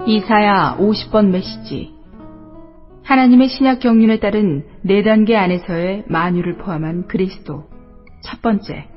이사야 50번 메시지. 하나님의 신약 경륜에 따른 4단계 안에서의 만유를 포함한 그리스도. 첫 번째.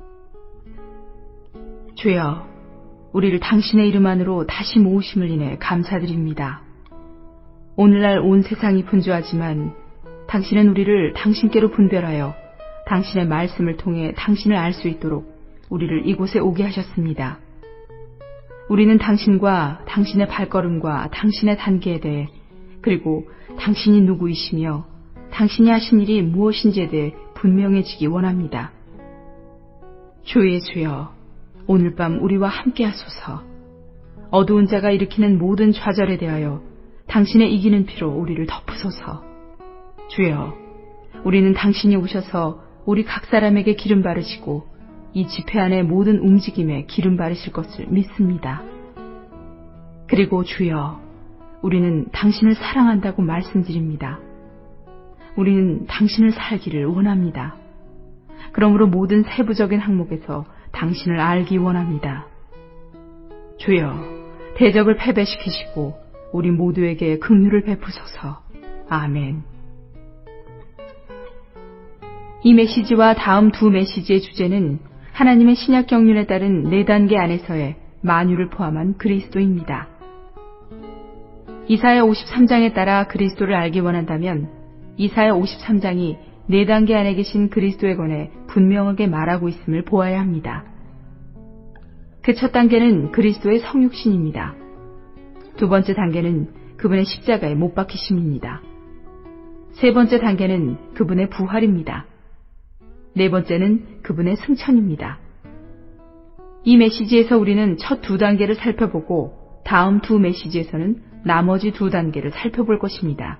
주여, 우리를 당신의 이름 안으로 다시 모으심을 인해 감사드립니다. 오늘날 온 세상이 분주하지만 당신은 우리를 당신께로 분별하여 당신의 말씀을 통해 당신을 알 수 있도록 우리를 이곳에 오게 하셨습니다. 우리는 당신과 당신의 발걸음과 당신의 단계에 대해, 그리고 당신이 누구이시며 당신이 하신 일이 무엇인지에 대해 분명해지기 원합니다. 주 예수여, 오늘 밤 우리와 함께 하소서. 어두운 자가 일으키는 모든 좌절에 대하여 당신의 이기는 피로 우리를 덮으소서. 주여, 우리는 당신이 오셔서 우리 각 사람에게 기름 바르시고 이 집회 안의 모든 움직임에 기름 바르실 것을 믿습니다. 그리고 주여, 우리는 당신을 사랑한다고 말씀드립니다. 우리는 당신을 살기를 원합니다. 그러므로 모든 세부적인 항목에서 당신을 알기 원합니다. 주여, 대적을 패배시키시고 우리 모두에게 긍휼을 베푸소서. 아멘. 이 메시지와 다음 두 메시지의 주제는 하나님의 신약 경륜에 따른 4단계 안에서의 만유를 포함한 그리스도입니다. 이사야 53장에 따라 그리스도를 알기 원한다면 이사야 53장이 4단계 안에 계신 그리스도에 관해 분명하게 말하고 있음을 보아야 합니다. 그 첫 단계는 그리스도의 성육신입니다. 두 번째 단계는 그분의 십자가에 못 박히심입니다. 세 번째 단계는 그분의 부활입니다. 네 번째는 그분의 승천입니다. 이 메시지에서 우리는 첫 2단계를 살펴보고 다음 두 메시지에서는 나머지 2단계를 살펴볼 것입니다.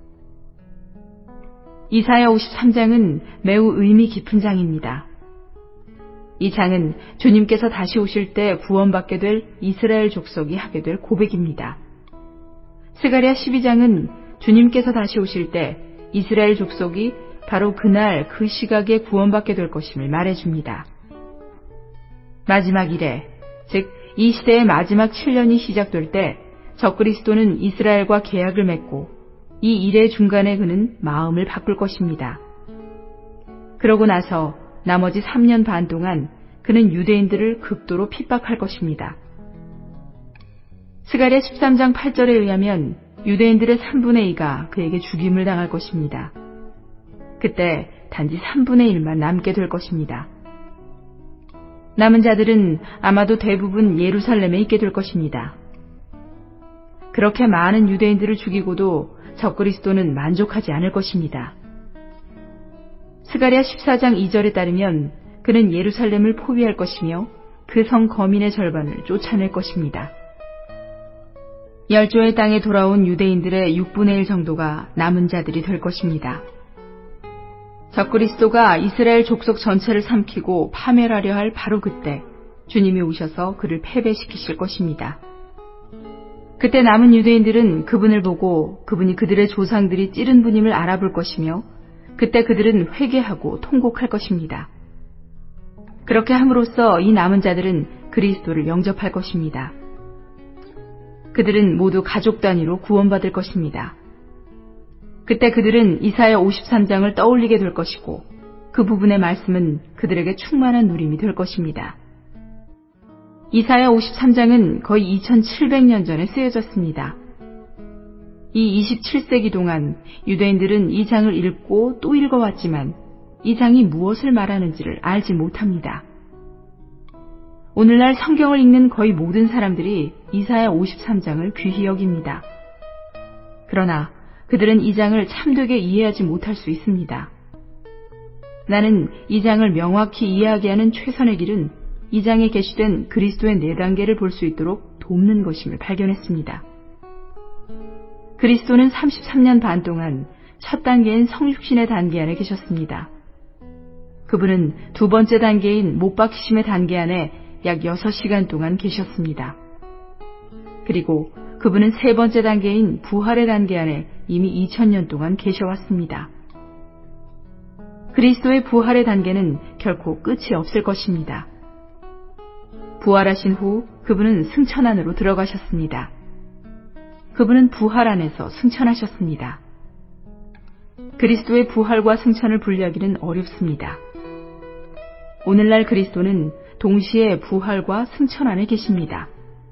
이사야 53장은 매우 의미 깊은 장입니다. 이 장은 주님께서 다시 오실 때 구원받게 될 이스라엘 족속이 하게 될 고백입니다. 스가랴 12장은 주님께서 다시 오실 때 이스라엘 족속이 바로 그날 그 시각에 구원받게 될 것임을 말해줍니다. 마지막 이래, 즉 이 시대의 마지막 7년이 시작될 때 적그리스도는 이스라엘과 계약을 맺고 이 일의 중간에 그는 마음을 바꿀 것입니다. 그러고 나서 나머지 3년 반 동안 그는 유대인들을 극도로 핍박할 것입니다. 스가랴 13장 8절에 의하면 유대인들의 3분의 2가 그에게 죽임을 당할 것입니다. 그때 단지 3분의 1만 남게 될 것입니다. 남은 자들은 아마도 대부분 예루살렘에 있게 될 것입니다. 그렇게 많은 유대인들을 죽이고도 적그리스도는 만족하지 않을 것입니다. 스가랴 14장 2절에 따르면 그는 예루살렘을 포위할 것이며 그 성 거민의 절반을 쫓아낼 것입니다. 열조의 땅에 돌아온 유대인들의 6분의 1 정도가 남은 자들이 될 것입니다. 적그리스도가 이스라엘 족속 전체를 삼키고 파멸하려 할 바로 그때 주님이 오셔서 그를 패배시키실 것입니다. 그때 남은 유대인들은 그분을 보고 그분이 그들의 조상들이 찌른 분임을 알아볼 것이며 그때 그들은 회개하고 통곡할 것입니다. 그렇게 함으로써 이 남은 자들은 그리스도를 영접할 것입니다. 그들은 모두 가족 단위로 구원받을 것입니다. 그때 그들은 이사야 53장을 떠올리게 될 것이고 그 부분의 말씀은 그들에게 충만한 누림이 될 것입니다. 이사야 53장은 거의 2700년 전에 쓰여졌습니다. 이 27세기 동안 유대인들은 이 장을 읽고 또 읽어왔지만 이 장이 무엇을 말하는지를 알지 못합니다. 오늘날 성경을 읽는 거의 모든 사람들이 이사야 53장을 귀히 여깁니다. 그러나 그들은 이 장을 참되게 이해하지 못할 수 있습니다. 나는 이 장을 명확히 이해하게 하는 최선의 길은 이 장에 게시된 그리스도의 4단계를 볼 수 있도록 돕는 것임을 발견했습니다. 그리스도는 33년 반 동안 첫 단계인 성육신의 단계 안에 계셨습니다. 그분은 두 번째 단계인 못 박히심의 단계 안에 약 6시간 동안 계셨습니다. 그리고 그분은 세 번째 단계인 부활의 단계 안에 이미 2000년 동안 계셔왔습니다. 그리스도의 부활의 단계는 결코 끝이 없을 것입니다. 부활하신 후 그분은 승천 안으로 들어가셨습니다. 그분은 부활 안에서 승천하셨습니다. 그리스도의 부활과 승천을 분리하기는 어렵습니다. 오늘날 그리스도는 동시에 부활과 승천 안에 계십니다.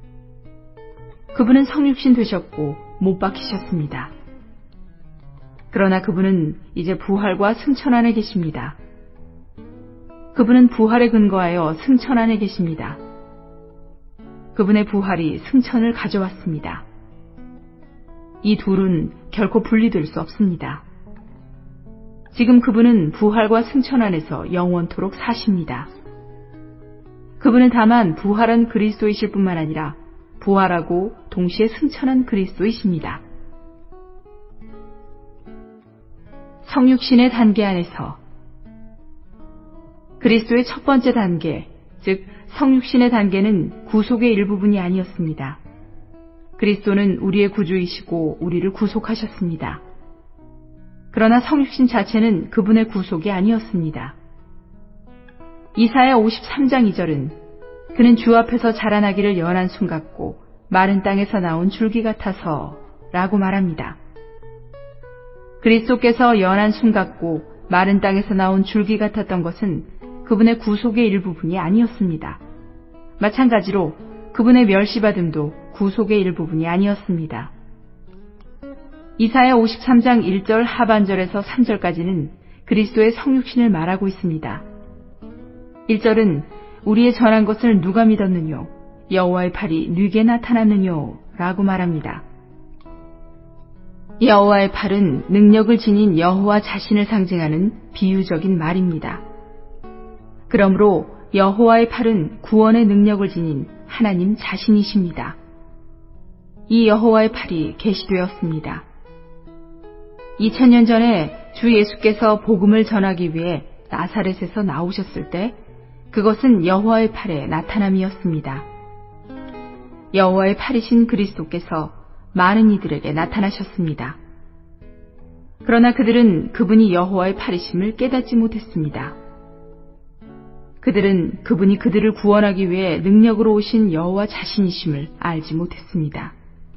그분은 성육신 되셨고 못 박히셨습니다. 그러나 그분은 이제 부활과 승천 안에 계십니다. 그분은 부활에 근거하여 승천 안에 계십니다. 그분의 부활이 승천을 가져왔습니다. 이 둘은 결코 분리될 수 없습니다. 지금 그분은 부활과 승천 안에서 영원토록 사십니다. 그분은 다만 부활한 그리스도이실 뿐만 아니라 부활하고 동시에 승천한 그리스도이십니다. 성육신의 단계 안에서 그리스도의 첫 번째 단계, 즉 성육신의 단계는 구속의 일부분이 아니었습니다. 그리스도는 우리의 구주이시고 우리를 구속하셨습니다. 그러나 성육신 자체는 그분의 구속이 아니었습니다. 이사야 53장 2절은 그는 주 앞에서 자라나기를 연한 순 같고 마른 땅에서 나온 줄기 같아서 라고 말합니다. 그리스도께서 연한 순 같고 마른 땅에서 나온 줄기 같았던 것은 그분의 구속의 일부분이 아니었습니다. 마찬가지로 그분의 멸시받음도 구속의 일부분이 아니었습니다. 이사야 53장 1절 하반절에서 3절까지는 그리스도의 성육신을 말하고 있습니다. 1절은 우리의 전한 것을 누가 믿었느뇨? 여호와의 팔이 누게 나타났느뇨? 라고 말합니다. 여호와의 팔은 능력을 지닌 여호와 자신을 상징하는 비유적인 말입니다. 그러므로 여호와의 팔은 구원의 능력을 지닌 하나님 자신이십니다. 이 여호와의 팔이 계시되었습니다. 2000년 전에 주 예수께서 복음을 전하기 위해 나사렛에서 나오셨을 때 그것은 여호와의 팔의 나타남이었습니다. 여호와의 팔이신 그리스도께서 많은 이들에게 나타나셨습니다. 그러나 그들은 그분이 여호와의 팔이심을 깨닫지 못했습니다. 그들은 그분이 그들을 구원하기 위해 능력으로 오신 여호와 자신이심을 알지 못했습니다.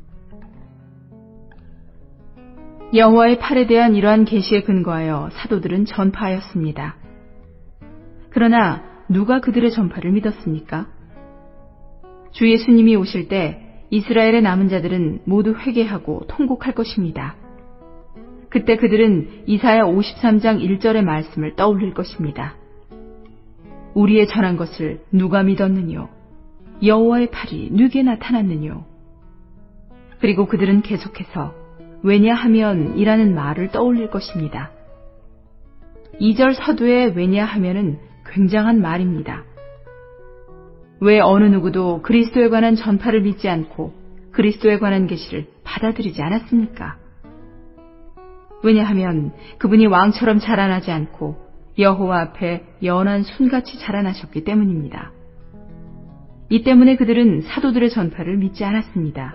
여호와의 팔에 대한 이러한 계시에 근거하여 사도들은 전파하였습니다. 그러나 누가 그들의 전파를 믿었습니까? 주 예수님이 오실 때 이스라엘의 남은 자들은 모두 회개하고 통곡할 것입니다. 그때 그들은 이사야 53장 1절의 말씀을 떠올릴 것입니다. 우리의 전한 것을 누가 믿었느뇨? 여호와의 팔이 누게 나타났느뇨? 그리고 그들은 계속해서 왜냐하면 이라는 말을 떠올릴 것입니다. 2절 서두에 왜냐하면은 굉장한 말입니다. 왜 어느 누구도 그리스도에 관한 전파를 믿지 않고 그리스도에 관한 계시를 받아들이지 않았습니까? 왜냐하면 그분이 왕처럼 자라나지 않고 여호와 앞에 연한 순같이 자라나셨기 때문입니다. 이 때문에 그들은 사도들의 전파를 믿지 않았습니다.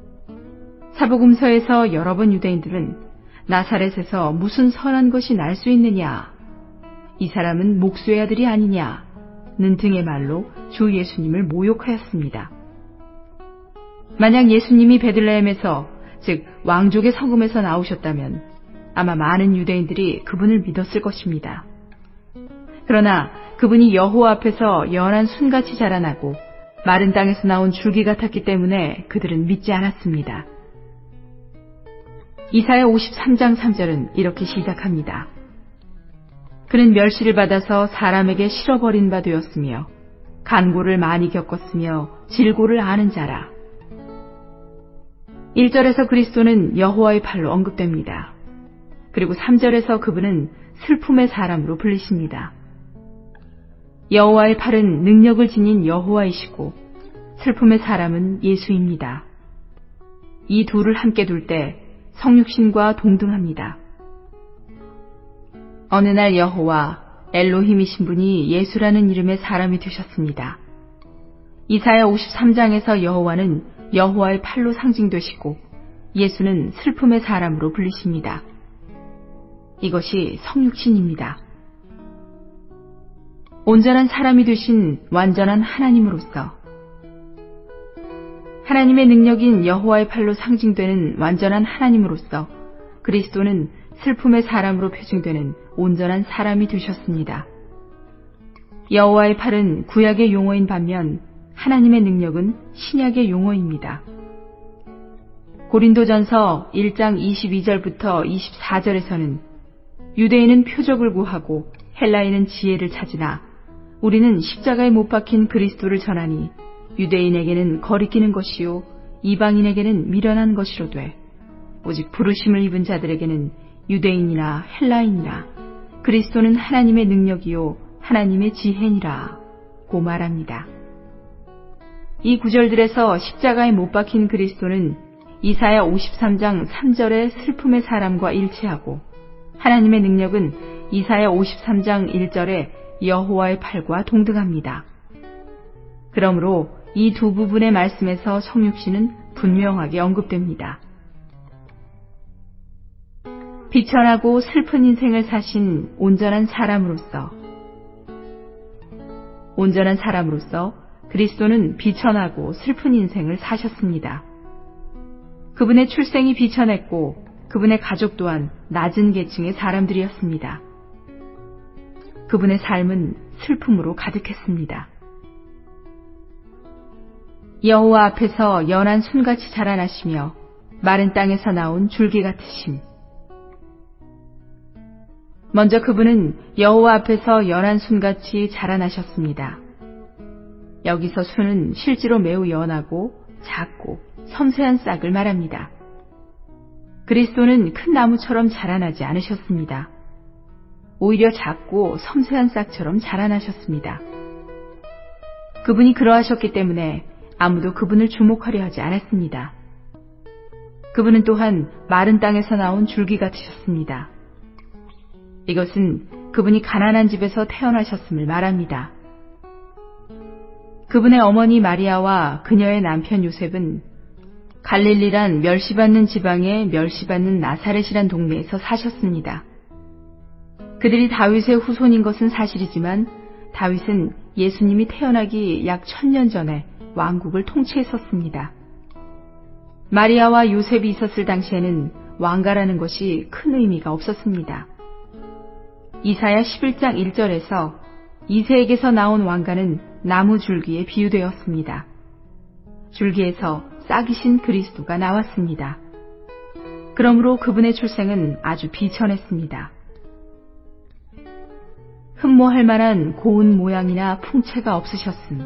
사복음서에서 여러 번 유대인들은 나사렛에서 무슨 선한 것이 날 수 있느냐, 이 사람은 목수의 아들이 아니냐는 등의 말로 주 예수님을 모욕하였습니다. 만약 예수님이 베들레헴에서, 즉 왕족의 성읍에서 나오셨다면 아마 많은 유대인들이 그분을 믿었을 것입니다. 그러나 그분이 여호와 앞에서 연한 순같이 자라나고 마른 땅에서 나온 줄기 같았기 때문에 그들은 믿지 않았습니다. 이사야 53장 3절은 이렇게 시작합니다. 그는 멸시를 받아서 사람에게 실어버린 바 되었으며 간고를 많이 겪었으며 질고를 아는 자라. 1절에서 그리스도는 여호와의 팔로 언급됩니다. 그리고 3절에서 그분은 슬픔의 사람으로 불리십니다. 여호와의 팔은 능력을 지닌 여호와이시고 슬픔의 사람은 예수입니다. 이 둘을 함께 둘 때 성육신과 동등합니다. 어느 날 여호와 엘로힘이신 분이 예수라는 이름의 사람이 되셨습니다. 이사야 53장에서 여호와는 여호와의 팔로 상징되시고 예수는 슬픔의 사람으로 불리십니다. 이것이 성육신입니다. 온전한 사람이 되신 완전한 하나님으로서 하나님의 능력인 여호와의 팔로 상징되는 완전한 하나님으로서 그리스도는 슬픔의 사람으로 표징되는 온전한 사람이 되셨습니다. 여호와의 팔은 구약의 용어인 반면 하나님의 능력은 신약의 용어입니다. 고린도전서 1장 22절부터 24절에서는 유대인은 표적을 구하고 헬라인은 지혜를 찾으나 우리는 십자가에 못 박힌 그리스도를 전하니 유대인에게는 거리끼는 것이요 이방인에게는 미련한 것이로되 오직 부르심을 입은 자들에게는 유대인이나 헬라인이나 그리스도는 하나님의 능력이요 하나님의 지혜니라 고 말합니다. 이 구절들에서 십자가에 못 박힌 그리스도는 이사야 53장 3절의 슬픔의 사람과 일치하고 하나님의 능력은 이사야 53장 1절의 여호와의 팔과 동등합니다. 그러므로 이 두 부분의 말씀에서 성육신은 분명하게 언급됩니다. 비천하고 슬픈 인생을 사신 온전한 사람으로서 그리스도는 비천하고 슬픈 인생을 사셨습니다. 그분의 출생이 비천했고 그분의 가족 또한 낮은 계층의 사람들이었습니다. 그분의 삶은 슬픔으로 가득했습니다. 여호와 앞에서 연한 순같이 자라나시며 마른 땅에서 나온 줄기 같으심. 먼저 그분은 여호와 앞에서 연한 순같이 자라나셨습니다. 여기서 순은 실제로 매우 연하고 작고 섬세한 싹을 말합니다. 그리스도는 큰 나무처럼 자라나지 않으셨습니다. 오히려 작고 섬세한 싹처럼 자라나셨습니다. 그분이 그러하셨기 때문에 아무도 그분을 주목하려 하지 않았습니다. 그분은 또한 마른 땅에서 나온 줄기 같으셨습니다. 이것은 그분이 가난한 집에서 태어나셨음을 말합니다. 그분의 어머니 마리아와 그녀의 남편 요셉은 갈릴리란 멸시받는 지방의 멸시받는 나사렛이란 동네에서 사셨습니다. 그들이 다윗의 후손인 것은 사실이지만 다윗은 예수님이 태어나기 약 1000년 전에 왕국을 통치했었습니다. 마리아와 요셉이 있었을 당시에는 왕가라는 것이 큰 의미가 없었습니다. 이사야 11장 1절에서 이새에게서 나온 왕가는 나무 줄기에 비유되었습니다. 줄기에서 싹이신 그리스도가 나왔습니다. 그러므로 그분의 출생은 아주 비천했습니다. 흠모할 만한 고운 모양이나 풍채가 없으셨음.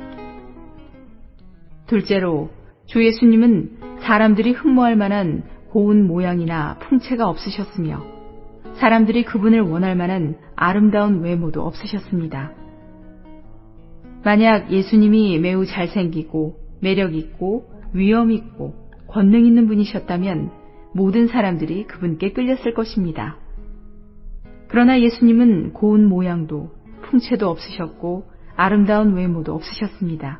둘째로 주 예수님은 사람들이 흠모할 만한 고운 모양이나 풍채가 없으셨으며 사람들이 그분을 원할 만한 아름다운 외모도 없으셨습니다. 만약 예수님이 매우 잘생기고 매력있고 위엄있고 권능 있는 분이셨다면 모든 사람들이 그분께 끌렸을 것입니다. 그러나 예수님은 고운 모양도 풍채도 없으셨고 아름다운 외모도 없으셨습니다.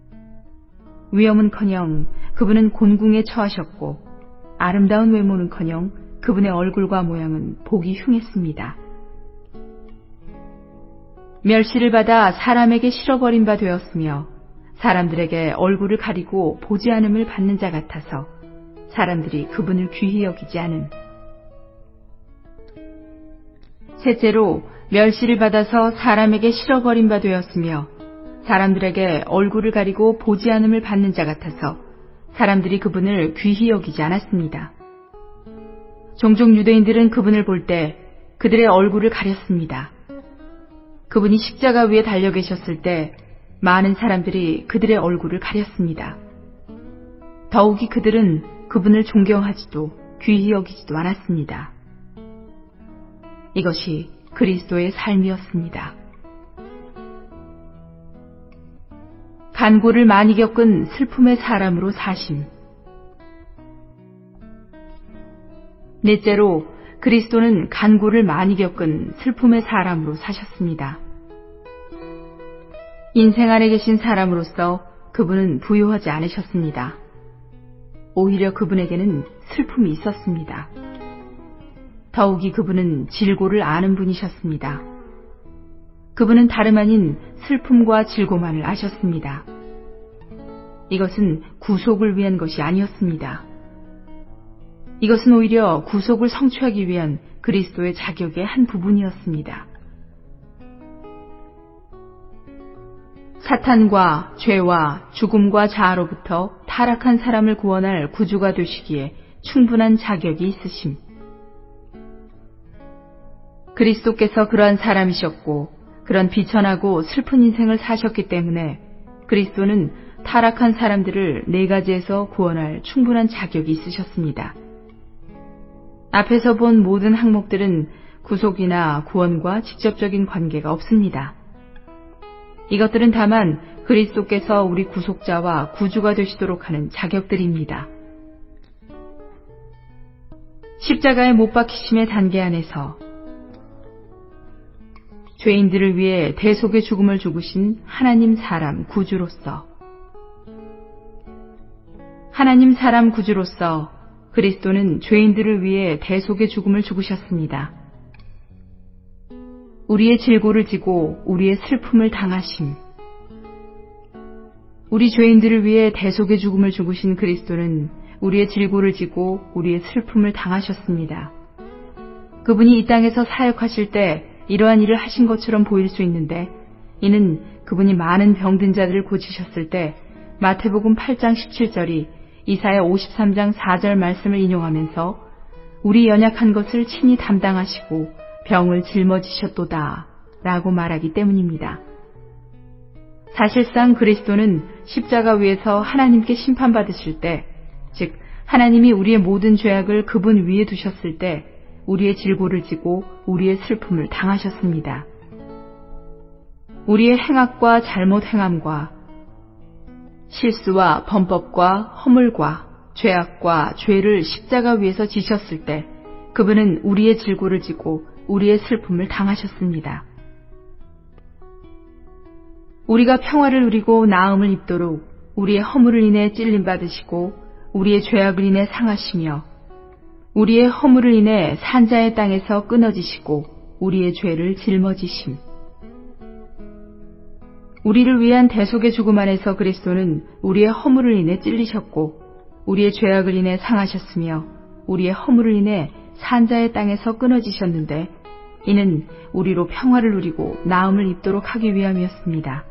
위엄은커녕 그분은 곤궁에 처하셨고 아름다운 외모는커녕 그분의 얼굴과 모양은 보기 흉했습니다. 멸시를 받아 사람에게 실어버린 바 되었으며 사람들에게 얼굴을 가리고 보지 않음을 받는 자 같아서 사람들이 그분을 귀히 여기지 않음. 셋째로 멸시를 받아서 사람에게 실어버린 바 되었으며 사람들에게 얼굴을 가리고 보지 않음을 받는 자 같아서 사람들이 그분을 귀히 여기지 않았습니다. 종종 유대인들은 그분을 볼 때 그들의 얼굴을 가렸습니다. 그분이 십자가 위에 달려 계셨을 때 많은 사람들이 그들의 얼굴을 가렸습니다. 더욱이 그들은 그분을 존경하지도 귀히 여기지도 않았습니다. 이것이 그리스도의 삶이었습니다. 간고를 많이 겪은 슬픔의 사람으로 사심. 넷째로 그리스도는 간고를 많이 겪은 슬픔의 사람으로 사셨습니다. 인생 안에 계신 사람으로서 그분은 부유하지 않으셨습니다. 오히려 그분에게는 슬픔이 있었습니다. 더욱이 그분은 질고를 아는 분이셨습니다. 그분은 다름 아닌 슬픔과 질고만을 아셨습니다. 이것은 구속을 위한 것이 아니었습니다. 이것은 오히려 구속을 성취하기 위한 그리스도의 자격의 한 부분이었습니다. 사탄과 죄와 죽음과 자아로부터 타락한 사람을 구원할 구주가 되시기에 충분한 자격이 있으심. 그리스도께서 그러한 사람이셨고 그런 비천하고 슬픈 인생을 사셨기 때문에 그리스도는 타락한 사람들을 네 가지에서 구원할 충분한 자격이 있으셨습니다. 앞에서 본 모든 항목들은 구속이나 구원과 직접적인 관계가 없습니다. 이것들은 다만 그리스도께서 우리 구속자와 구주가 되시도록 하는 자격들입니다. 십자가에 못 박히심의 단계 안에서 죄인들을 위해 대속의 죽음을 죽으신 하나님 사람 구주로서 그리스도는 죄인들을 위해 대속의 죽음을 죽으셨습니다. 우리의 질고를 지고 우리의 슬픔을 당하심. 우리 죄인들을 위해 대속의 죽음을 죽으신 그리스도는 우리의 질고를 지고 우리의 슬픔을 당하셨습니다. 그분이 이 땅에서 사역하실 때 이러한 일을 하신 것처럼 보일 수 있는데 이는 그분이 많은 병든 자들을 고치셨을 때 마태복음 8장 17절이 이사야 53장 4절 말씀을 인용하면서 우리 연약한 것을 친히 담당하시고 병을 짊어지셨도다 라고 말하기 때문입니다. 사실상 그리스도는 십자가 위에서 하나님께 심판받으실 때, 즉 하나님이 우리의 모든 죄악을 그분 위에 두셨을 때 우리의 질고를 지고 우리의 슬픔을 당하셨습니다. 우리의 행악과 잘못 행함과 실수와 범법과 허물과 죄악과 죄를 십자가 위에서 지셨을 때 그분은 우리의 질고를 지고 우리의 슬픔을 당하셨습니다. 우리가 평화를 누리고 나음을 입도록 우리의 허물을 인해 찔림받으시고 우리의 죄악을 인해 상하시며 우리의 허물을 인해 산자의 땅에서 끊어지시고 우리의 죄를 짊어지심. 우리를 위한 대속의 죽음 안에서 그리스도는 우리의 허물을 인해 찔리셨고 우리의 죄악을 인해 상하셨으며 우리의 허물을 인해 산자의 땅에서 끊어지셨는데 이는 우리로 평화를 누리고 나음을 입도록 하기 위함이었습니다.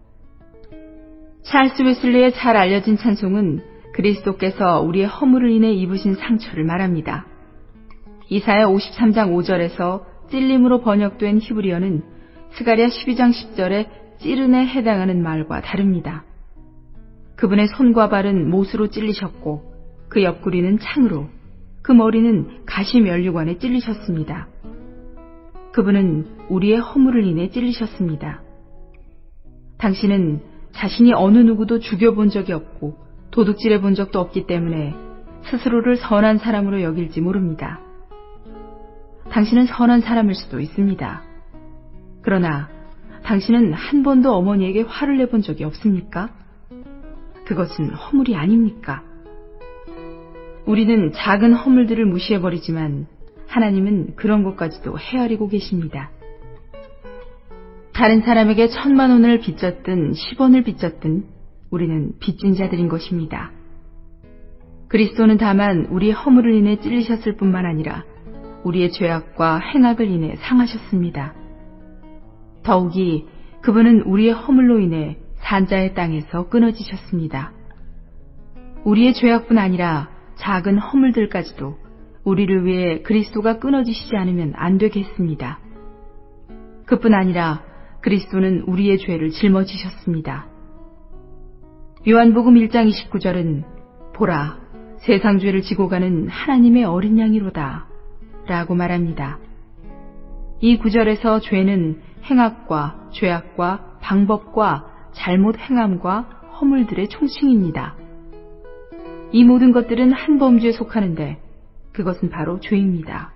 찰스 웨슬리의 잘 알려진 찬송은 그리스도께서 우리의 허물을 인해 입으신 상처를 말합니다. 이사야 53장 5절에서 찔림으로 번역된 히브리어는 스가랴 12장 10절의 찌른에 해당하는 말과 다릅니다. 그분의 손과 발은 못으로 찔리셨고 그 옆구리는 창으로, 그 머리는 가시 면류관에 찔리셨습니다. 그분은 우리의 허물을 인해 찔리셨습니다. 당신은 자신이 어느 누구도 죽여본 적이 없고 도둑질해 본 적도 없기 때문에 스스로를 선한 사람으로 여길지 모릅니다. 당신은 선한 사람일 수도 있습니다. 그러나 당신은 한 번도 어머니에게 화를 내본 적이 없습니까? 그것은 허물이 아닙니까? 우리는 작은 허물들을 무시해버리지만 하나님은 그런 것까지도 헤아리고 계십니다. 다른 사람에게 10,000,000원을 빚졌든 10원을 빚졌든 우리는 빚진 자들인 것입니다. 그리스도는 다만 우리의 허물을 인해 찔리셨을 뿐만 아니라 우리의 죄악과 행악을 인해 상하셨습니다. 더욱이 그분은 우리의 허물로 인해 산자의 땅에서 끊어지셨습니다. 우리의 죄악뿐 아니라 작은 허물들까지도 우리를 위해 그리스도가 끊어지시지 않으면 안 되게 했습니다. 그뿐 아니라 그리스도는 우리의 죄를 짊어지셨습니다. 요한복음 1장 29절은 보라, 세상 죄를 지고 가는 하나님의 어린 양이로다 라고 말합니다. 이 구절에서 죄는 행악과 죄악과 방법과 잘못 행함과 허물들의 총칭입니다. 이 모든 것들은 한 범주에 속하는데 그것은 바로 죄입니다.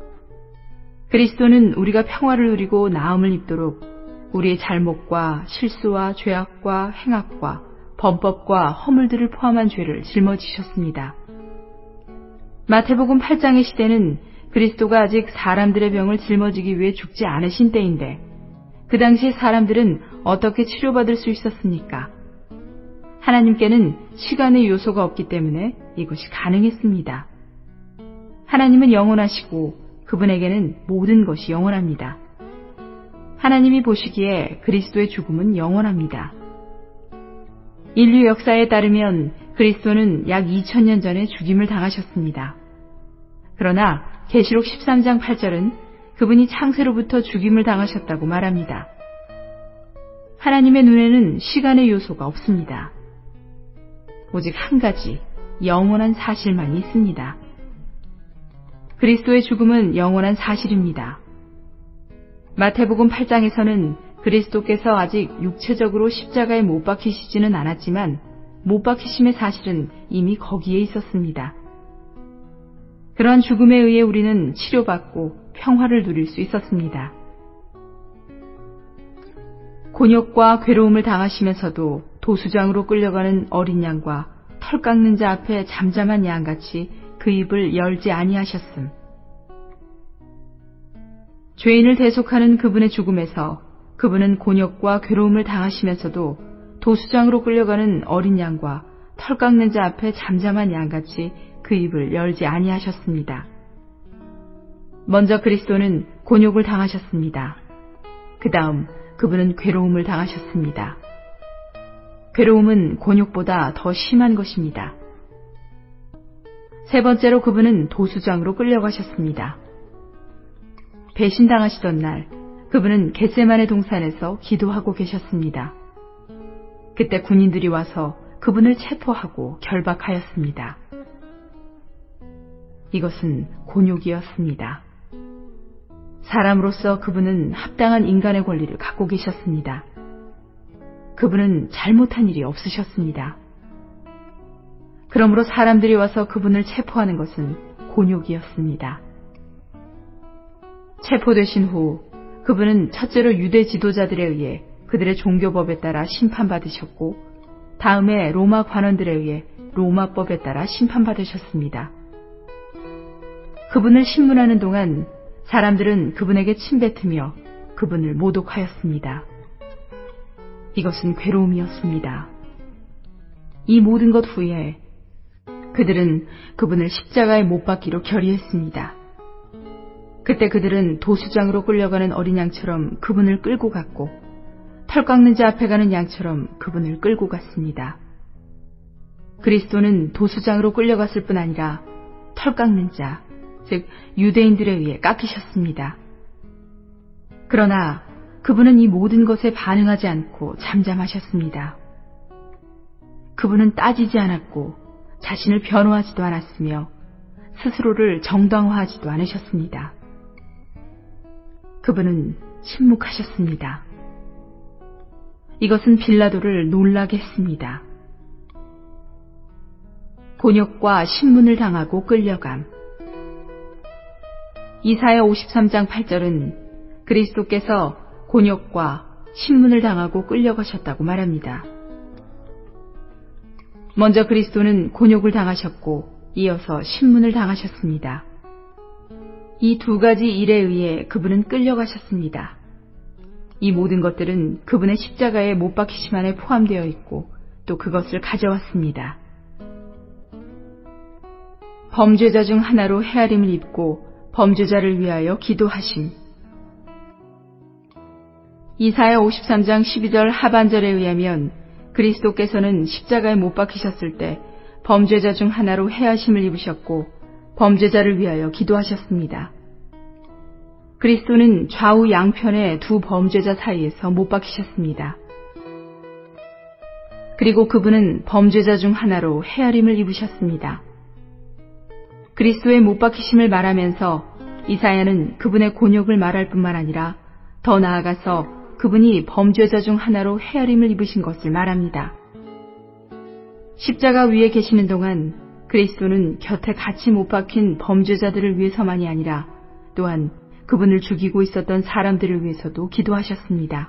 그리스도는 우리가 평화를 누리고 나음을 입도록 우리의 잘못과 실수와 죄악과 행악과 범법과 허물들을 포함한 죄를 짊어지셨습니다. 마태복음 8장의 시대는 그리스도가 아직 사람들의 병을 짊어지기 위해 죽지 않으신 때인데 그 당시 사람들은 어떻게 치료받을 수 있었습니까? 하나님께는 시간의 요소가 없기 때문에 이것이 가능했습니다. 하나님은 영원하시고 그분에게는 모든 것이 영원합니다. 하나님이 보시기에 그리스도의 죽음은 영원합니다. 인류 역사에 따르면 그리스도는 약 2000년 전에 죽임을 당하셨습니다. 그러나 계시록 13장 8절은 그분이 창세로부터 죽임을 당하셨다고 말합니다. 하나님의 눈에는 시간의 요소가 없습니다. 오직 한 가지 영원한 사실만이 있습니다. 그리스도의 죽음은 영원한 사실입니다. 마태복음 8장에서는 그리스도께서 아직 육체적으로 십자가에 못 박히시지는 않았지만 못 박히심의 사실은 이미 거기에 있었습니다. 그러한 죽음에 의해 우리는 치료받고 평화를 누릴 수 있었습니다. 곤욕과 괴로움을 당하시면서도 도수장으로 끌려가는 어린 양과 털 깎는 자 앞에 잠잠한 양같이 그 입을 열지 아니하셨음. 죄인을 대속하는 그분의 죽음에서 그분은 곤욕과 괴로움을 당하시면서도 도수장으로 끌려가는 어린 양과 털 깎는 자 앞에 잠잠한 양같이 그 입을 열지 아니하셨습니다. 먼저 그리스도는 곤욕을 당하셨습니다. 그 다음 그분은 괴로움을 당하셨습니다. 괴로움은 곤욕보다 더 심한 것입니다. 세 번째로 그분은 도수장으로 끌려가셨습니다. 배신당하시던 날 그분은 겟세마네 동산에서 기도하고 계셨습니다. 그때 군인들이 와서 그분을 체포하고 결박하였습니다. 이것은 곤욕이었습니다. 사람으로서 그분은 합당한 인간의 권리를 갖고 계셨습니다. 그분은 잘못한 일이 없으셨습니다. 그러므로 사람들이 와서 그분을 체포하는 것은 곤욕이었습니다. 체포되신 후 그분은 첫째로 유대 지도자들에 의해 그들의 종교법에 따라 심판받으셨고 다음에 로마 관원들에 의해 로마법에 따라 심판받으셨습니다. 그분을 신문하는 동안 사람들은 그분에게 침뱉으며 그분을 모독하였습니다. 이것은 괴로움이었습니다. 이 모든 것 후에 그들은 그분을 십자가에 못 박기로 결의했습니다. 그때 그들은 도수장으로 끌려가는 어린 양처럼 그분을 끌고 갔고 털 깎는 자 앞에 가는 양처럼 그분을 끌고 갔습니다. 그리스도는 도수장으로 끌려갔을 뿐 아니라 털 깎는 자, 즉 유대인들에 의해 깎이셨습니다. 그러나 그분은 이 모든 것에 반응하지 않고 잠잠하셨습니다. 그분은 따지지 않았고 자신을 변호하지도 않았으며 스스로를 정당화하지도 않으셨습니다. 그분은 침묵하셨습니다. 이것은 빌라도를 놀라게 했습니다. 곤욕과 신문을 당하고 끌려감. 이사야 53장 8절은 그리스도께서 곤욕과 신문을 당하고 끌려가셨다고 말합니다. 먼저 그리스도는 곤욕을 당하셨고 이어서 신문을 당하셨습니다. 이 두 가지 일에 의해 그분은 끌려가셨습니다. 이 모든 것들은 그분의 십자가에 못 박히심 안에 포함되어 있고 또 그것을 가져왔습니다. 범죄자 중 하나로 헤아림을 입고 범죄자를 위하여 기도하심. 이사야 53장 12절 하반절에 의하면 그리스도께서는 십자가에 못 박히셨을 때 범죄자 중 하나로 헤아심을 입으셨고 범죄자를 위하여 기도하셨습니다. 그리스도는 좌우 양편의 두 범죄자 사이에서 못 박히셨습니다. 그리고 그분은 범죄자 중 하나로 헤아림을 입으셨습니다. 그리스도의 못 박히심을 말하면서 이사야는 그분의 곤욕을 말할 뿐만 아니라 더 나아가서 그분이 범죄자 중 하나로 헤아림을 입으신 것을 말합니다. 십자가 위에 계시는 동안 그리스도는 곁에 같이 못 박힌 범죄자들을 위해서만이 아니라 또한 그분을 죽이고 있었던 사람들을 위해서도 기도하셨습니다.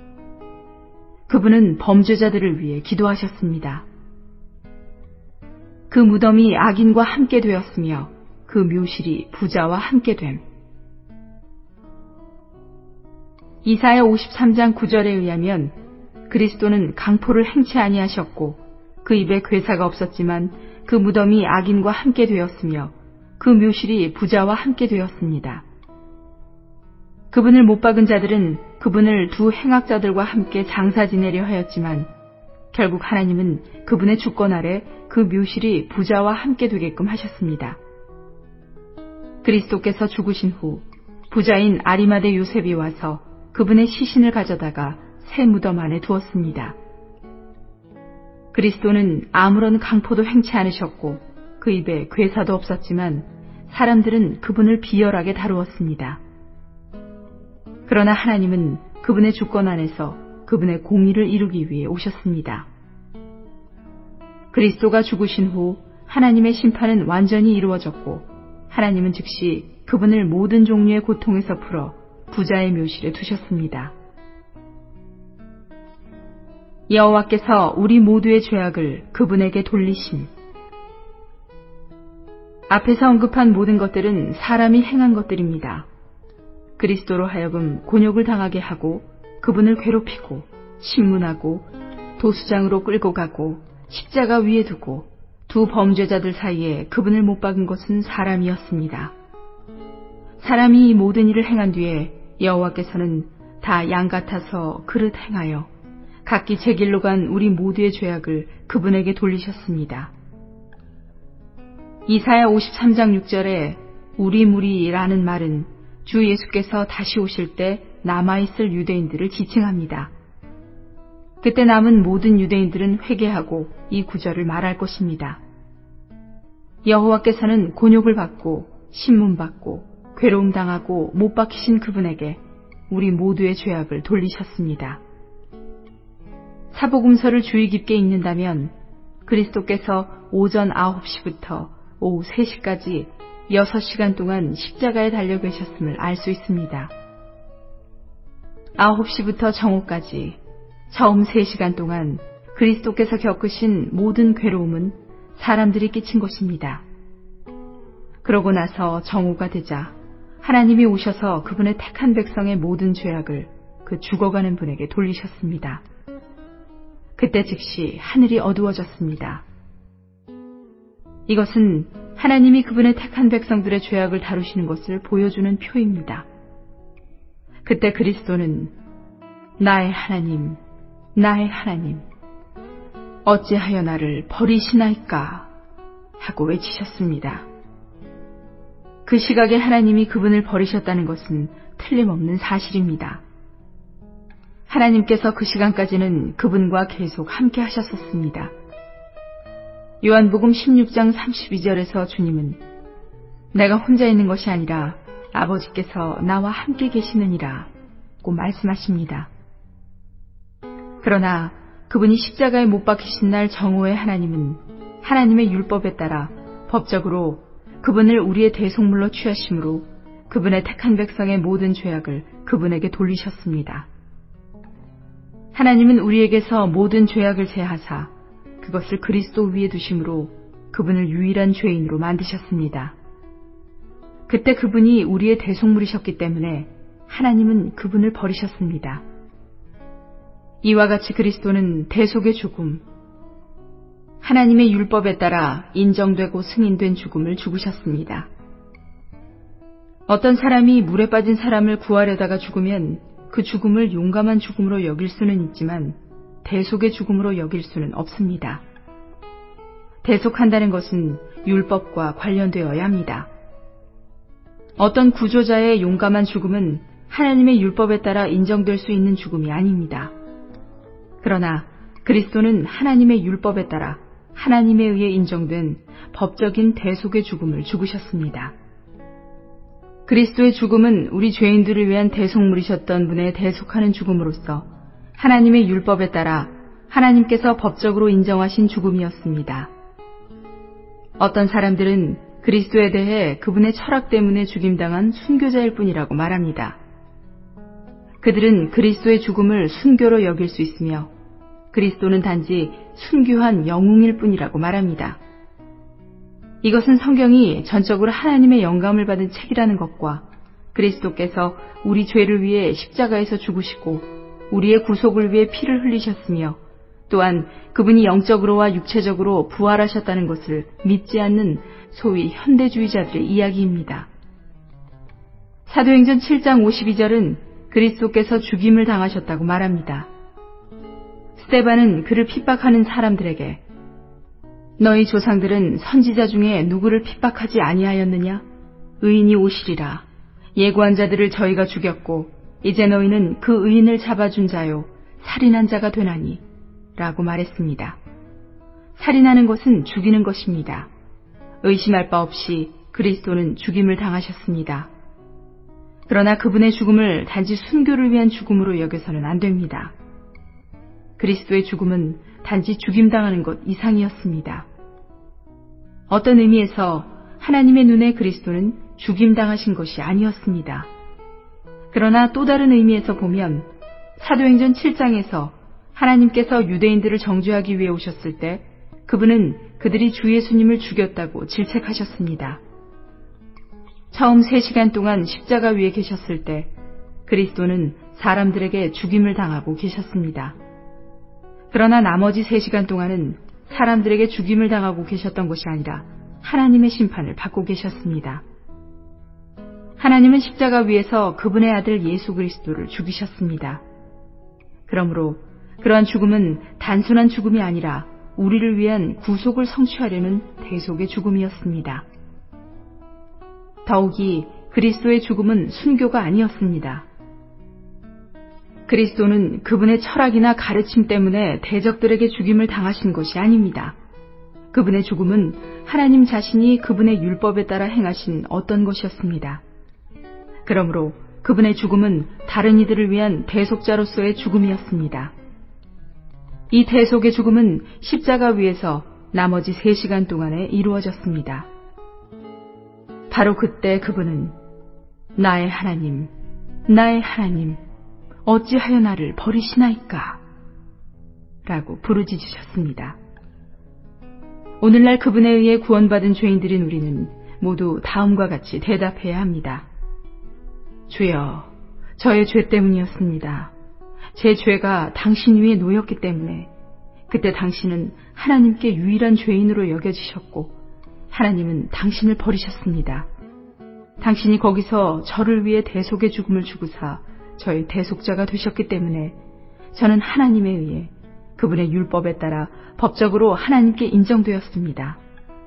그분은 범죄자들을 위해 기도하셨습니다. 그 무덤이 악인과 함께 되었으며 그 묘실이 부자와 함께 됨. 이사야 53장 9절에 의하면 그리스도는 강포를 행치 아니하셨고 그 입에 괴사가 없었지만 그 무덤이 악인과 함께 되었으며 그 묘실이 부자와 함께 되었습니다. 그분을 못 박은 자들은 그분을 두 행악자들과 함께 장사 지내려 하였지만 결국 하나님은 그분의 주권 아래 그 묘실이 부자와 함께 되게끔 하셨습니다. 그리스도께서 죽으신 후 부자인 아리마대 요셉이 와서 그분의 시신을 가져다가 새 무덤 안에 두었습니다. 그리스도는 아무런 강포도 행치 않으셨고 그 입에 괴사도 없었지만 사람들은 그분을 비열하게 다루었습니다. 그러나 하나님은 그분의 주권 안에서 그분의 공의를 이루기 위해 오셨습니다. 그리스도가 죽으신 후 하나님의 심판은 완전히 이루어졌고 하나님은 즉시 그분을 모든 종류의 고통에서 풀어 부자의 묘실에 두셨습니다. 여호와께서 우리 모두의 죄악을 그분에게 돌리심. 앞에서 언급한 모든 것들은 사람이 행한 것들입니다. 그리스도로 하여금 곤욕을 당하게 하고 그분을 괴롭히고 신문하고 도수장으로 끌고 가고 십자가 위에 두고 두 범죄자들 사이에 그분을 못 박은 것은 사람이었습니다. 사람이 이 모든 일을 행한 뒤에 여호와께서는 다 양 같아서 그릇 행하여 각기 제 길로 간 우리 모두의 죄악을 그분에게 돌리셨습니다. 이사야 53장 6절에 우리무리라는 말은 주 예수께서 다시 오실 때 남아있을 유대인들을 지칭합니다. 그때 남은 모든 유대인들은 회개하고 이 구절을 말할 것입니다. 여호와께서는 곤욕을 받고 신문받고 괴로움당하고 못 박히신 그분에게 우리 모두의 죄악을 돌리셨습니다. 사복음서를 주의 깊게 읽는다면 그리스도께서 오전 9시부터 오후 3시까지 6시간 동안 십자가에 달려 계셨음을 알 수 있습니다. 9시부터 정오까지 처음 3시간 동안 그리스도께서 겪으신 모든 괴로움은 사람들이 끼친 것입니다. 그러고 나서 정오가 되자 하나님이 오셔서 그분의 택한 백성의 모든 죄악을 그 죽어가는 분에게 돌리셨습니다. 그때 즉시 하늘이 어두워졌습니다. 이것은 하나님이 그분의 택한 백성들의 죄악을 다루시는 것을 보여주는 표입니다. 그때 그리스도는 나의 하나님, 나의 하나님, 어찌하여 나를 버리시나이까 하고 외치셨습니다. 그 시각에 하나님이 그분을 버리셨다는 것은 틀림없는 사실입니다. 하나님께서 그 시간까지는 그분과 계속 함께 하셨었습니다. 요한복음 16장 32절에서 주님은 내가 혼자 있는 것이 아니라 아버지께서 나와 함께 계시느니라 고 말씀하십니다. 그러나 그분이 십자가에 못 박히신 날 정오의 하나님은 하나님의 율법에 따라 법적으로 그분을 우리의 대속물로 취하심으로 그분의 택한 백성의 모든 죄악을 그분에게 돌리셨습니다. 하나님은 우리에게서 모든 죄악을 제하사 그것을 그리스도 위에 두심으로 그분을 유일한 죄인으로 만드셨습니다. 그때 그분이 우리의 대속물이셨기 때문에 하나님은 그분을 버리셨습니다. 이와 같이 그리스도는 대속의 죽음, 하나님의 율법에 따라 인정되고 승인된 죽음을 죽으셨습니다. 어떤 사람이 물에 빠진 사람을 구하려다가 죽으면 그 죽음을 용감한 죽음으로 여길 수는 있지만 대속의 죽음으로 여길 수는 없습니다. 대속한다는 것은 율법과 관련되어야 합니다. 어떤 구조자의 용감한 죽음은 하나님의 율법에 따라 인정될 수 있는 죽음이 아닙니다. 그러나 그리스도는 하나님의 율법에 따라 하나님에 의해 인정된 법적인 대속의 죽음을 죽으셨습니다. 그리스도의 죽음은 우리 죄인들을 위한 대속물이셨던 분의 대속하는 죽음으로서 하나님의 율법에 따라 하나님께서 법적으로 인정하신 죽음이었습니다. 어떤 사람들은 그리스도에 대해 그분의 철학 때문에 죽임당한 순교자일 뿐이라고 말합니다. 그들은 그리스도의 죽음을 순교로 여길 수 있으며 그리스도는 단지 순교한 영웅일 뿐이라고 말합니다. 이것은 성경이 전적으로 하나님의 영감을 받은 책이라는 것과 그리스도께서 우리 죄를 위해 십자가에서 죽으시고 우리의 구속을 위해 피를 흘리셨으며 또한 그분이 영적으로와 육체적으로 부활하셨다는 것을 믿지 않는 소위 현대주의자들의 이야기입니다. 사도행전 7장 52절은 그리스도께서 죽임을 당하셨다고 말합니다. 스데반은 그를 핍박하는 사람들에게 너희 조상들은 선지자 중에 누구를 핍박하지 아니하였느냐? 의인이 오시리라. 예고한 자들을 저희가 죽였고 이제 너희는 그 의인을 잡아준 자요 살인한 자가 되나니 라고 말했습니다. 살인하는 것은 죽이는 것입니다. 의심할 바 없이 그리스도는 죽임을 당하셨습니다. 그러나 그분의 죽음을 단지 순교를 위한 죽음으로 여겨서는 안 됩니다. 그리스도의 죽음은 단지 죽임당하는 것 이상이었습니다. 어떤 의미에서 하나님의 눈에 그리스도는 죽임당하신 것이 아니었습니다. 그러나 또 다른 의미에서 보면 사도행전 7장에서 하나님께서 유대인들을 정죄하기 위해 오셨을 때 그분은 그들이 주 예수님을 죽였다고 질책하셨습니다. 처음 3시간 동안 십자가 위에 계셨을 때 그리스도는 사람들에게 죽임을 당하고 계셨습니다. 그러나 나머지 3시간 동안은 사람들에게 죽임을 당하고 계셨던 것이 아니라 하나님의 심판을 받고 계셨습니다. 하나님은 십자가 위에서 그분의 아들 예수 그리스도를 죽이셨습니다. 그러므로 그러한 죽음은 단순한 죽음이 아니라 우리를 위한 구속을 성취하려는 대속의 죽음이었습니다. 더욱이 그리스도의 죽음은 순교가 아니었습니다. 그리스도는 그분의 철학이나 가르침 때문에 대적들에게 죽임을 당하신 것이 아닙니다. 그분의 죽음은 하나님 자신이 그분의 율법에 따라 행하신 어떤 것이었습니다. 그러므로 그분의 죽음은 다른 이들을 위한 대속자로서의 죽음이었습니다. 이 대속의 죽음은 십자가 위에서 나머지 3시간 동안에 이루어졌습니다. 바로 그때 그분은 나의 하나님, 나의 하나님, 어찌하여 나를 버리시나이까? 라고 부르짖으셨습니다. 오늘날 그분에 의해 구원받은 죄인들인 우리는 모두 다음과 같이 대답해야 합니다. 주여, 저의 죄 때문이었습니다. 제 죄가 당신 위에 놓였기 때문에 그때 당신은 하나님께 유일한 죄인으로 여겨지셨고 하나님은 당신을 버리셨습니다. 당신이 거기서 저를 위해 대속의 죽음을 주고사 저의 대속자가 되셨기 때문에 저는 하나님에 의해 그분의 율법에 따라 법적으로 하나님께 인정되었습니다.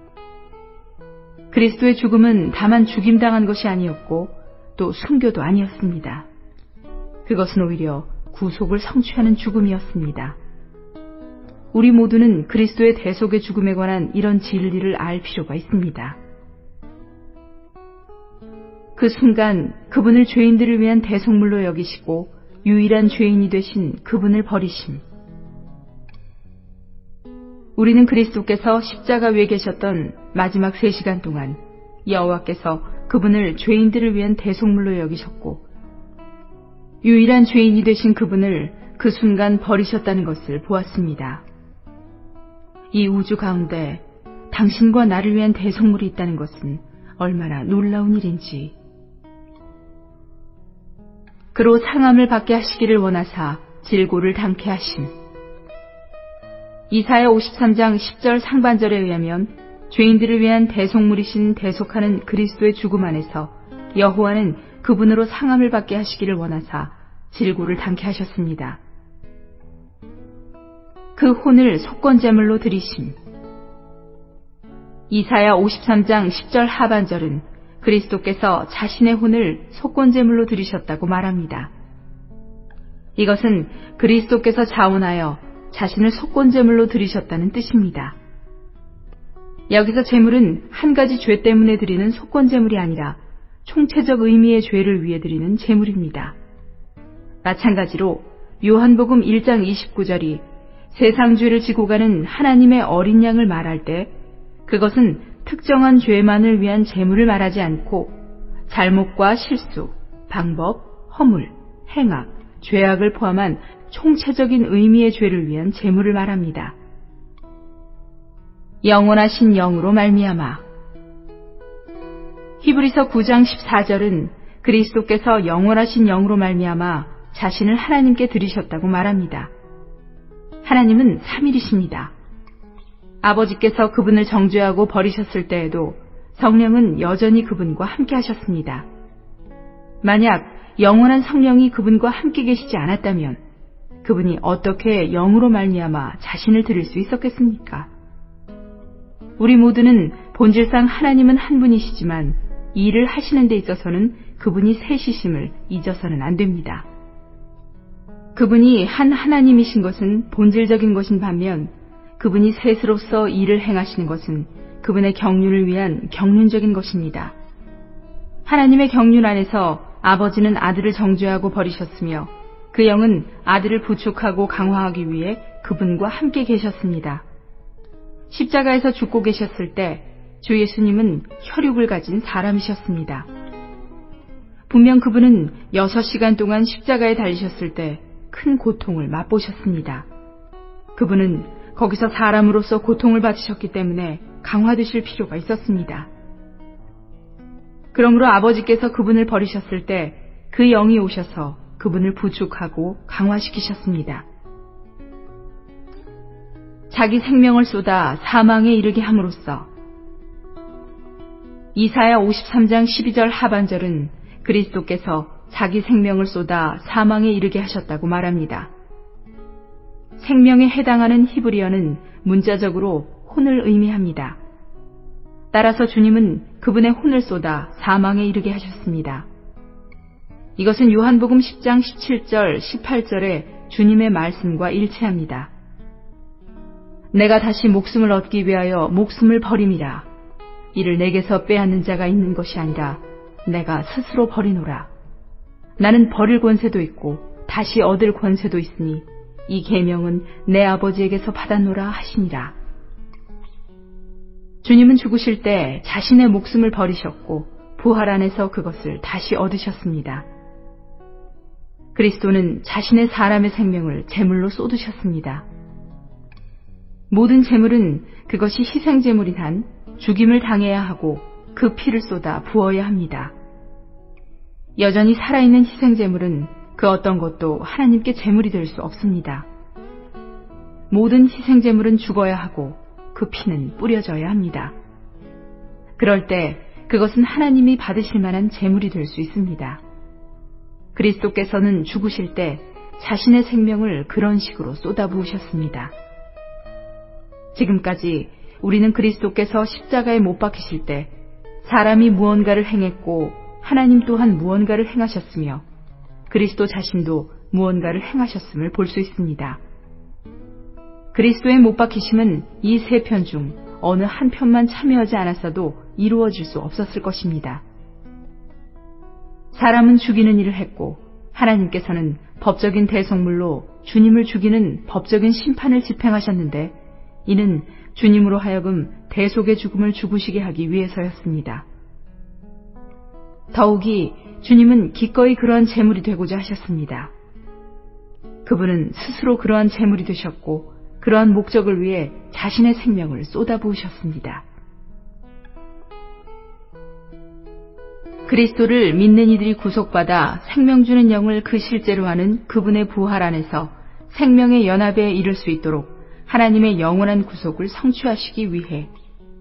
그리스도의 죽음은 다만 죽임당한 것이 아니었고 또 순교도 아니었습니다. 그것은 오히려 구속을 성취하는 죽음이었습니다. 우리 모두는 그리스도의 대속의 죽음에 관한 이런 진리를 알 필요가 있습니다. 그 순간 그분을 죄인들을 위한 대속물로 여기시고 유일한 죄인이 되신 그분을 버리심. 우리는 그리스도께서 십자가 위에 계셨던 마지막 3시간 동안 여호와께서 그분을 죄인들을 위한 대속물로 여기셨고 유일한 죄인이 되신 그분을 그 순간 버리셨다는 것을 보았습니다. 이 우주 가운데 당신과 나를 위한 대속물이 있다는 것은 얼마나 놀라운 일인지. 그로 상함을 받게 하시기를 원하사 질고를 당케 하심. 이사야 53장 10절 상반절에 의하면 죄인들을 위한 대속물이신 대속하는 그리스도의 죽음 안에서 여호와는 그분으로 상함을 받게 하시기를 원하사 질고를 당케 하셨습니다. 그 혼을 속건제물로 드리심. 이사야 53장 10절 하반절은 그리스도께서 자신의 혼을 속건제물로 드리셨다고 말합니다. 이것은 그리스도께서 자원하여 자신을 속건제물로 드리셨다는 뜻입니다. 여기서 제물은 한 가지 죄 때문에 드리는 속건제물이 아니라 총체적 의미의 죄를 위해 드리는 제물입니다. 마찬가지로 요한복음 1장 29절이 세상 죄를 지고 가는 하나님의 어린 양을 말할 때 그것은 특정한 죄만을 위한 제물을 말하지 않고 잘못과 실수, 방법, 허물, 행악, 죄악을 포함한 총체적인 의미의 죄를 위한 제물을 말합니다. 영원하신 영으로 말미암아. 히브리서 9장 14절은 그리스도께서 영원하신 영으로 말미암아 자신을 하나님께 드리셨다고 말합니다. 하나님은 삼위이십니다. 아버지께서 그분을 정죄하고 버리셨을 때에도 성령은 여전히 그분과 함께 하셨습니다. 만약 영원한 성령이 그분과 함께 계시지 않았다면 그분이 어떻게 영으로 말미암아 자신을 드릴 수 있었겠습니까? 우리 모두는 본질상 하나님은 한 분이시지만 이 일을 하시는 데 있어서는 그분이 셋이심을 잊어서는 안 됩니다. 그분이 한 하나님이신 것은 본질적인 것인 반면 그분이 셋으로서 일을 행하시는 것은 그분의 경륜을 위한 경륜적인 것입니다. 하나님의 경륜 안에서 아버지는 아들을 정죄하고 버리셨으며 그 영은 아들을 부축하고 강화하기 위해 그분과 함께 계셨습니다. 십자가에서 죽고 계셨을 때 주 예수님은 혈육을 가진 사람이셨습니다. 분명 그분은 6시간 동안 십자가에 달리셨을 때 큰 고통을 맛보셨습니다. 그분은 거기서 사람으로서 고통을 받으셨기 때문에 강화되실 필요가 있었습니다. 그러므로 아버지께서 그분을 버리셨을 때 그 영이 오셔서 그분을 부축하고 강화시키셨습니다. 자기 생명을 쏟아 사망에 이르게 함으로써 이사야 53장 12절 하반절은 그리스도께서 자기 생명을 쏟아 사망에 이르게 하셨다고 말합니다. 생명에 해당하는 히브리어는 문자적으로 혼을 의미합니다. 따라서 주님은 그분의 혼을 쏟아 사망에 이르게 하셨습니다. 이것은 요한복음 10장 17절, 18절의 주님의 말씀과 일치합니다. 내가 다시 목숨을 얻기 위하여 목숨을 버림이라. 이를 내게서 빼앗는 자가 있는 것이 아니라 내가 스스로 버리노라. 나는 버릴 권세도 있고 다시 얻을 권세도 있으니 이 계명은 내 아버지에게서 받았노라 하시니라. 주님은 죽으실 때 자신의 목숨을 버리셨고 부활 안에서 그것을 다시 얻으셨습니다. 그리스도는 자신의 사람의 생명을 제물로 쏟으셨습니다. 모든 제물은 그것이 희생제물인 한 죽임을 당해야 하고 그 피를 쏟아 부어야 합니다. 여전히 살아있는 희생제물은 그 어떤 것도 하나님께 제물이 될 수 없습니다. 모든 희생제물은 죽어야 하고 그 피는 뿌려져야 합니다. 그럴 때 그것은 하나님이 받으실 만한 제물이 될 수 있습니다. 그리스도께서는 죽으실 때 자신의 생명을 그런 식으로 쏟아부으셨습니다. 지금까지 우리는 그리스도께서 십자가에 못 박히실 때 사람이 무언가를 행했고 하나님 또한 무언가를 행하셨으며 그리스도 자신도 무언가를 행하셨음을 볼 수 있습니다. 그리스도의 못 박히심은 이 세 편 중 어느 한 편만 참여하지 않았어도 이루어질 수 없었을 것입니다. 사람은 죽이는 일을 했고 하나님께서는 법적인 대속물로 주님을 죽이는 법적인 심판을 집행하셨는데 이는 주님으로 하여금 대속의 죽음을 죽으시게 하기 위해서였습니다. 더욱이 주님은 기꺼이 그러한 제물이 되고자 하셨습니다. 그분은 스스로 그러한 제물이 되셨고 그러한 목적을 위해 자신의 생명을 쏟아부으셨습니다. 그리스도를 믿는 이들이 구속받아 생명 주는 영을 그 실제로 하는 그분의 부활 안에서 생명의 연합에 이를 수 있도록 하나님의 영원한 구속을 성취하시기 위해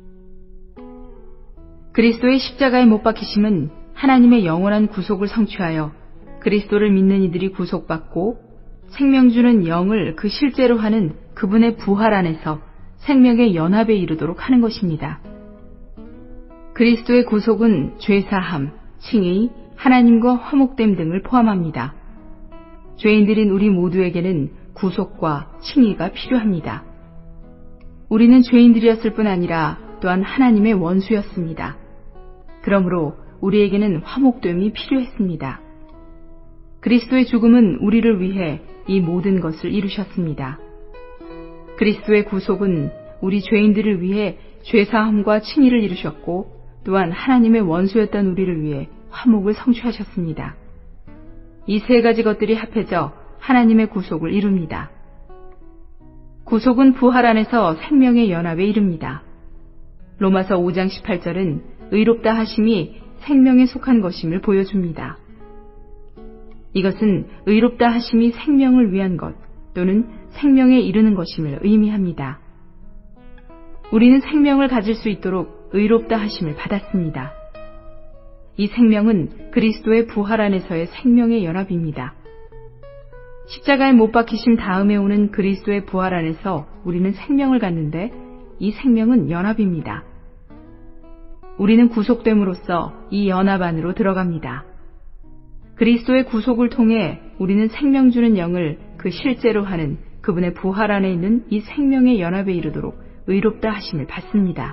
그리스도의 십자가에 못 박히심은 하나님의 영원한 구속을 성취하여 그리스도를 믿는 이들이 구속받고 생명 주는 영을 그 실제로 하는 그분의 부활 안에서 생명의 연합에 이르도록 하는 것입니다. 그리스도의 구속은 죄사함, 칭의, 하나님과 화목됨 등을 포함합니다. 죄인들인 우리 모두에게는 구속과 칭의가 필요합니다. 우리는 죄인들이었을 뿐 아니라 또한 하나님의 원수였습니다. 그러므로 우리에게는 화목됨이 필요했습니다. 그리스도의 죽음은 우리를 위해 이 모든 것을 이루셨습니다. 그리스도의 구속은 우리 죄인들을 위해 죄사함과 칭의를 이루셨고 또한 하나님의 원수였던 우리를 위해 화목을 성취하셨습니다. 이 세 가지 것들이 합해져 하나님의 구속을 이룹니다. 구속은 부활 안에서 생명의 연합에 이릅니다. 로마서 5장 18절은 의롭다 하심이 생명에 속한 것임을 보여줍니다. 이것은 의롭다 하심이 생명을 위한 것 또는 생명에 이르는 것임을 의미합니다. 우리는 생명을 가질 수 있도록 의롭다 하심을 받았습니다. 이 생명은 그리스도의 부활 안에서의 생명의 연합입니다. 십자가에 못 박히심 다음에 오는 그리스도의 부활 안에서 우리는 생명을 갖는데 이 생명은 연합입니다. 우리는 구속됨으로써 이 연합 안으로 들어갑니다. 그리스도의 구속을 통해 우리는 생명 주는 영을 그 실제로 하는 그분의 부활 안에 있는 이 생명의 연합에 이르도록 의롭다 하심을 받습니다.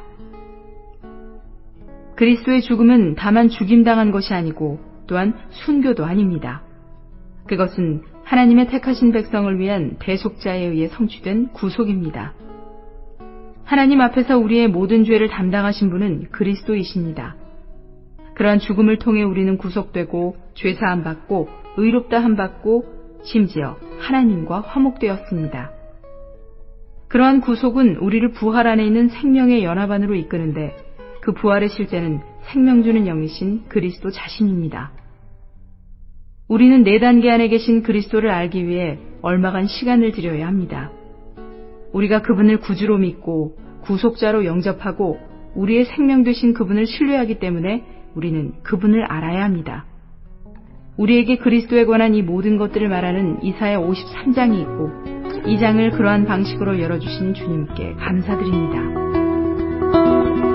그리스도의 죽음은 다만 죽임당한 것이 아니고 또한 순교도 아닙니다. 그것은 하나님의 택하신 백성을 위한 대속자에 의해 성취된 구속입니다. 하나님 앞에서 우리의 모든 죄를 담당하신 분은 그리스도이십니다. 그러한 죽음을 통해 우리는 구속되고 죄사함 받고 의롭다함 받고 심지어 하나님과 화목되었습니다. 그러한 구속은 우리를 부활 안에 있는 생명의 연합 안으로 이끄는데 그 부활의 실제는 생명 주는 영이신 그리스도 자신입니다. 우리는 4단계 안에 계신 그리스도를 알기 위해 얼마간 시간을 들여야 합니다. 우리가 그분을 구주로 믿고 구속자로 영접하고 우리의 생명 되신 그분을 신뢰하기 때문에 우리는 그분을 알아야 합니다. 우리에게 그리스도에 관한 이 모든 것들을 말하는 이사야 53장이 있고 이 장을 그러한 방식으로 열어주신 주님께 감사드립니다.